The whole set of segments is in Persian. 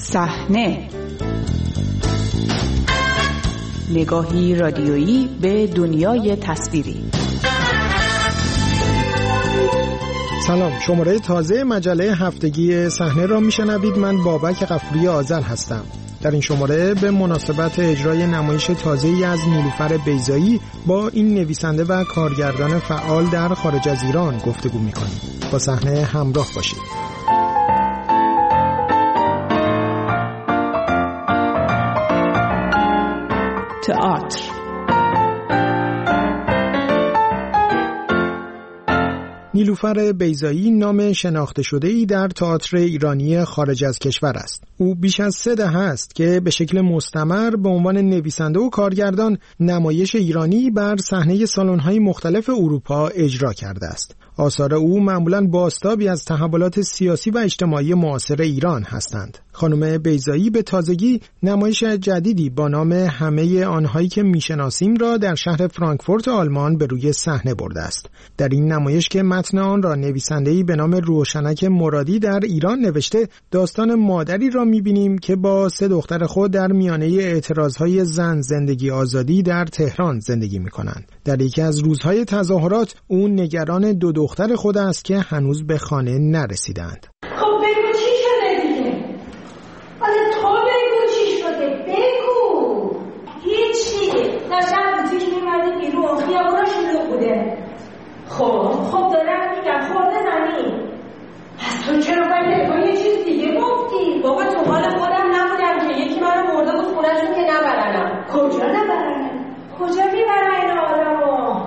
صحنه، نگاهی رادیویی به دنیای تصویری. سلام، شماره تازه مجله هفتگی صحنه را میشنوید. من بابک غفوری آذر هستم. در این شماره به مناسبت اجرای نمایش تازه‌ای از نیلوفر بیضایی با این نویسنده و کارگردان فعال در خارج از ایران گفتگو می‌کنیم. با صحنه همراه باشید. تئاتر. نیلوفر بیضایی نام شناخته شده‌ای در تئاتر ایرانی خارج از کشور است. او بیش از 3 دهه است که به شکل مستمر به عنوان نویسنده و کارگردان نمایش ایرانی بر صحنه سالن‌های مختلف اروپا اجرا کرده است. آثار او معمولاً بازتابی از تحولات سیاسی و اجتماعی معاصر ایران هستند. خانم بیضایی به تازگی نمایش جدیدی با نام همه آنهایی که میشناسیم را در شهر فرانکفورت آلمان به روی صحنه برده است. در این نمایش که متن آن را نویسنده‌ای به نام روشنک مرادی در ایران نوشته، داستان مادری را می‌بینیم که با 3 دختر خود در میانه اعتراضهای زن زندگی آزادی در تهران زندگی می‌کنند. در یکی از روزهای تظاهرات او نگران 2 دختر خود است که هنوز به خانه نرسیدند. خب بگو چی شده دیگه؟ حالا تو بگو چی شده؟ بگو. هیچی. داشتم بوتیش میمرده بیرون، خیابونا شلوغ بوده. خب دارم میگم خورده زمین. پس تو چرا باید تو یه چیز دیگه گفتی؟ بابا تو حال خودم نبودم که یکی منو مرده بود خونه‌شون که نبرنم. کجا نبرنم؟ کجا میبرن این آدمو؟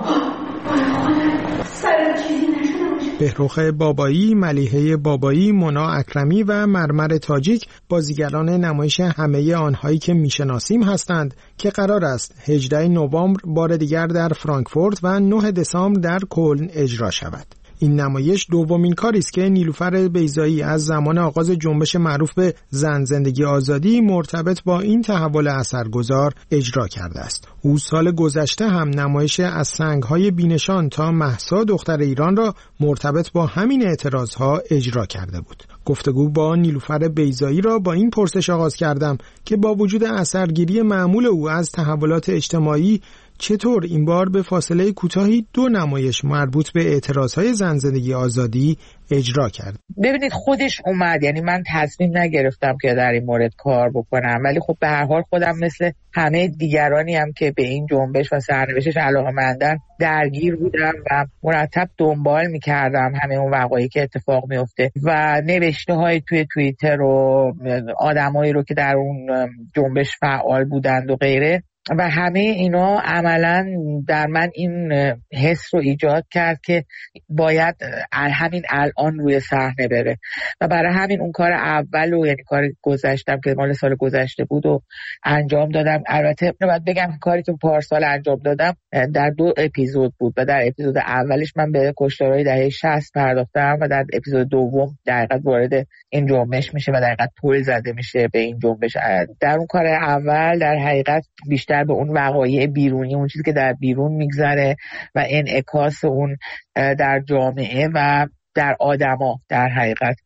سر چیزی نشده باشه. بهروخ بابایی، ملیحه بابایی، مونا اکرمی و مرمر تاجیک بازیگران نمایش همه آنهایی که میشناسیم هستند که قرار است 18 نوامبر بار دیگر در فرانکفورت و 9 دسامبر در کلن اجرا شود. این نمایش دومین کاری است که نیلوفر بیضایی از زمان آغاز جنبش معروف به زن زندگی آزادی مرتبط با این تحول اثرگذار اجرا کرده است. او سال گذشته هم نمایش از سنگ‌های بی‌نشان تا مهسا دختر ایران را مرتبط با همین اعتراضها اجرا کرده بود. گفتگو با نیلوفر بیضایی را با این پرسش آغاز کردم که با وجود اثرگیری معمول او از تحولات اجتماعی چطور این بار به فاصله کوتاهی 2 نمایش مربوط به اعتراضهای زن زندگی آزادی اجرا کرد. ببینید خودش اومد، یعنی من تصمیم نگرفتم که در این مورد کار بکنم، ولی خب به هر حال خودم مثل همه دیگرانی هم که به این جنبش و سرنوشتش علاقه‌مندن درگیر بودم و مرتب دنبال می‌کردم همه اون وقایعی که اتفاق میفته و نوشته‌های توی توییتر و آدمایی رو که در اون جنبش فعال بودند و غیره، و همه اینا عملاً در من این حس رو ایجاد کرد که باید همین الان روی صحنه بره و برای همین اون کار اول و یعنی کار گذشتم که مال سال گذشته بود و انجام دادم. البته باید بگم کاری که پارسال انجام دادم در 2 اپیزود بود و در اپیزود اولش من به کشتارهای دهه 60 پرداختم و در اپیزود دوم دقیقاً وارد این جنبش میشه و دقیقاً پل زده میشه به این جنبش. در اون کار اول در حقیقت بیشتر به اون وقایع بیرونی، اون چیزی که در بیرون میگذره و انعکاس اون در جامعه و در آدما در حقیقت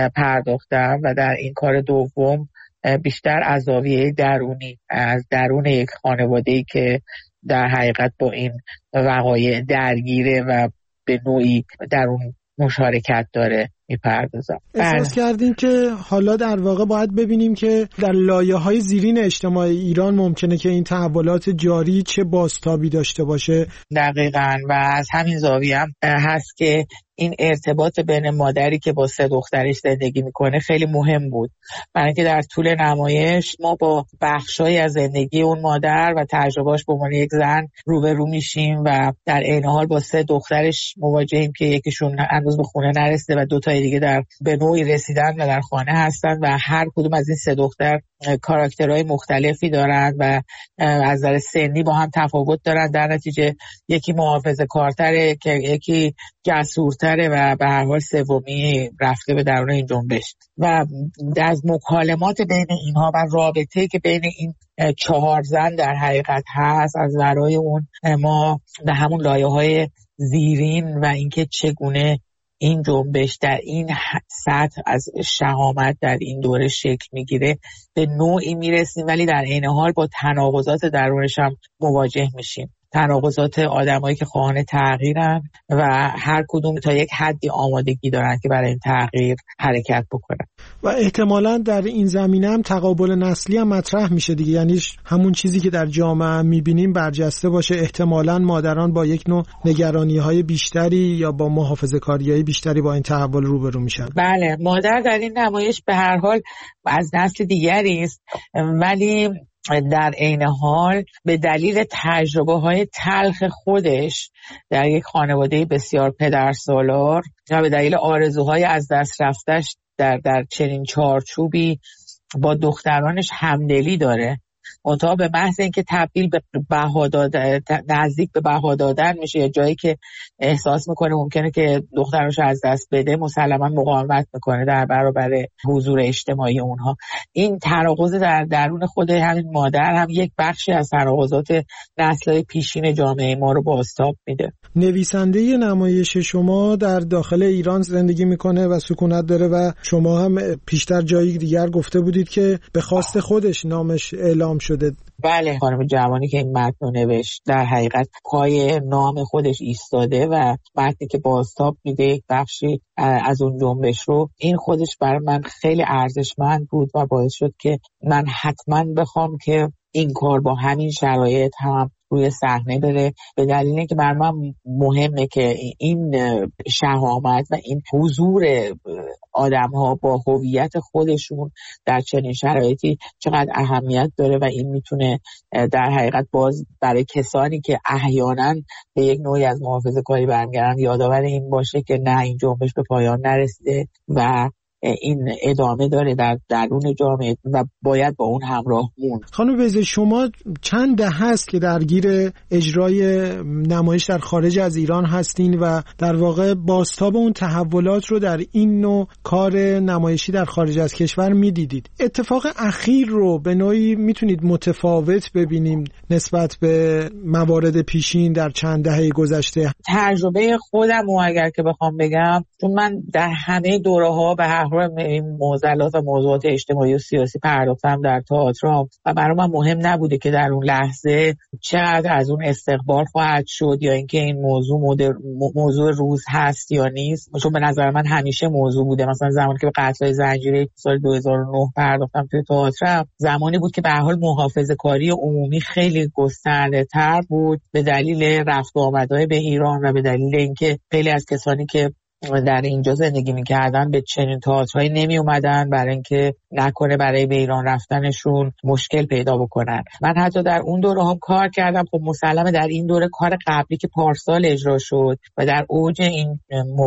پرداختم و در این کار دوم بیشتر از زاویه درونی، از درون یک خانواده‌ای که در حقیقت با این وقایع درگیره و به نوعی در اون مشارکت داره میپردازم. احساس کردین که حالا در واقع باید ببینیم که در لایه‌های زیرین اجتماع ایران ممکنه که این تحولات جاری چه بازتابی داشته باشه؟ دقیقاً، و از همین زاویه هم هست که این ارتباط بین مادری که با 3 دخترش زندگی میکنه خیلی مهم بود، برای اینکه در طول نمایش ما با بخشایی از زندگی اون مادر و تجربهاش به عنوان یک زن روبرو میشیم و در عین حال با 3 دخترش مواجهیم که یکیشون هنوز به خونه نرسیده و 2 تا دیگه در به نوعی رسیدن و در خانه هستن و هر کدوم از این 3 دختر کاراکترهای مختلفی دارن و از نظر سنی با هم تفاوت دارن. در نتیجه یکی محافظه‌کارتره که یکی جسورتره و به هر حال سومی رفته به درون این جنبش و از مکالمات بین اینها و رابطه‌ای که بین این 4 زن در حقیقت هست از ورای اون ما به همون لایه‌های زیرین و اینکه چگونه این جنبش در این سطح از شهامت در این دوره شکل میگیره به نوعی میرسیم، ولی در عین حال با تناقضات درونش هم مواجه میشیم. تناقضات آدمایی که خواهان تغییرن و هر کدوم تا یک حدی آمادگی دارن که برای این تغییر حرکت بکنن و احتمالاً در این زمینه هم تقابل نسلی هم مطرح میشه دیگه، یعنی همون چیزی که در جامعه میبینیم برجسته باشه. احتمالاً مادران با یک نوع نگرانی‌های بیشتری یا با محافظه‌کاری‌های بیشتری با این تحول روبرو میشن. بله، مادر در این نمایش به هر حال از نسل دیگری است، ولی در عین حال به دلیل تجربه‌های تلخ خودش در یک خانواده بسیار پدرسالار و به دلیل آرزوهای از دست رفتش در چنین چارچوبی با دخترانش همدلی داره. منتها به محض اینکه تبدیل به بها دادن، نزدیک به بها دادن میشه یا جایی که احساس میکنه ممکنه که دخترش از دست بده، مسلما مقاومت میکنه در برابر حضور اجتماعی اونها. این تناقض در درون خود همین مادر هم یک بخشی از تناقضات نسل‌های پیشین جامعه ما رو بازتاب میده. نویسنده نمایش شما در داخل ایران زندگی میکنه و سکونت داره و شما هم پیشتر جایی دیگر گفته بودید که به خواست خودش نامش اعلام شده. بله، خانم جوانی که این متن رو نوشت در حقیقت پای نام خودش ایستاده و متنی که بازتاب میده یک بخشی از اون جنبش رو، این خودش برای من خیلی ارزشمند بود و باعث شد که من حتما بخوام که این کار با همین شرایط هم روی صحنه بره، به دلیل اینکه برای من مهمه که این شهامت و این حضور آدم‌ها با هویت خودشون در چنین شرایطی چقدر اهمیت داره و این میتونه در حقیقت باز برای کسانی که احیانا به یک نوعی از محافظه‌کاری برمیگردن یادآور این باشه که نه، این جنبش به پایان نرسیده و این ادامه داره در درون جامعه و باید با اون همراه موند. خانم بیضایی، شما چند دهه است که درگیر اجرای نمایش در خارج از ایران هستین و در واقع بازتاب اون تحولات رو در این نوع کار نمایشی در خارج از کشور میدیدید. اتفاق اخیر رو به نوعی میتونید متفاوت ببینیم نسبت به موارد پیشین در چند دهه گذشته؟ تجربه خودم رو اگر که بخوام بگم، چون من در همه دوره‌ها به هر این معضلات و موضوعات اجتماعی و سیاسی پرداختم در تئاتر و برای من مهم نبوده که در اون لحظه چقدر از اون استقبال خواهد شد یا اینکه این موضوع روز هست یا نیست، چون به نظر من همیشه موضوع بوده. مثلا زمانی که به قتل‌های زنجیره سال 2009 پرداختم توی تئاتر، زمانی بود که به هر حال محافظه‌کاری عمومی خیلی گسترده‌تر بود به دلیل رفت و آمدهای به ایران و به دلیل اینکه خیلی از کسانی که در اینجا زندگی میکردن به چنین تئاترایی نمی اومدن برای اینکه نکنه برای به ایران رفتنشون مشکل پیدا بکنن. من حتی در اون دوره هم کار کردم. خب مسلمه در این دوره کار قبلی که پارسال اجرا شد و در اوج این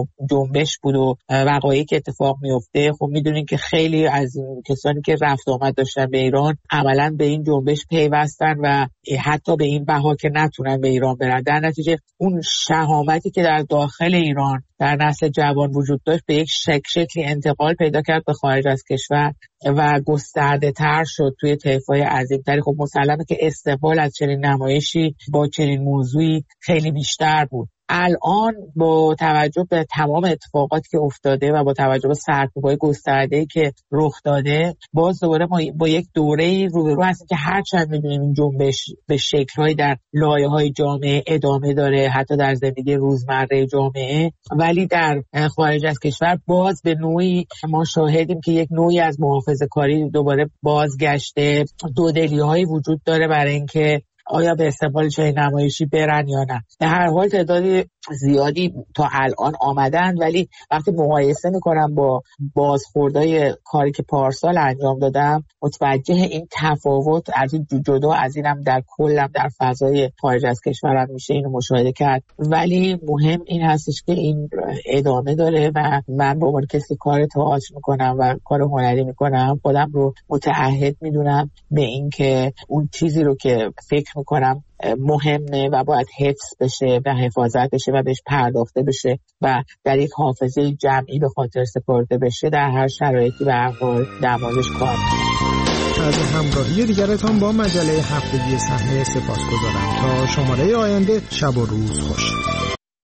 جنبش بود و وقایعی که اتفاق میفته، خب میدونین که خیلی از کسانی که رفت آمد داشتن به ایران عملاً به این جنبش پیوستن و حتی به این بها که نتونن به ایران برن. در نتیجه اون شهامتی که در داخل ایران در نسل جوان وجود داشت به یک شکلی انتقال پیدا کرد به خارج از کشور و گسترده تر شد توی طیف‌های عظیم‌تری. خب مسلمه که استقبال از چنین نمایشی با چنین موضوعی خیلی بیشتر بود. الان با توجه به تمام اتفاقاتی که افتاده و با توجه به سرکوب‌های گسترده‌ای که رخ داده، باز دوباره ما با یک دوره‌ای روبرو هستیم که هرچند می‌دونیم این جنبش به شکل‌های در لایه‌های جامعه ادامه داره، حتی در زندگی روزمره جامعه، ولی در خارج از کشور باز به نوعی ما شاهدیم که یک نوعی از محافظه‌کاری دوباره بازگشته. دودلی‌هایی وجود داره برای اینکه آیا به استقبال چنین نمایشی برن یا نه. به هر حال تعدادی زیادی تا الان آمدن، ولی وقتی مقایسه میکنم با بازخوردهای کاری که پارسال انجام دادم، متوجه این تفاوت از این جدا از اینم در کلم در فضای خارج از کشورم میشه اینو مشاهده کرد. ولی مهم این هستش که این ادامه داره و من به عنوان کسی کار تئاتر میکنم و کار هنری میکنم خودم رو متعهد میدونم به این که اون چیزی رو که فکر میکنم مهمه و باید حفظ بشه و حفاظت بشه و بهش پرداخته بشه و در یک حافظه جمعی به خاطر سپرده بشه، در هر شرایطی به هر حال در موردش کار کنم. از همراهی دیگرتان با مجله هفتگی صحنه سپاسگزارم. تا شماره آینده، شب و روز خوش.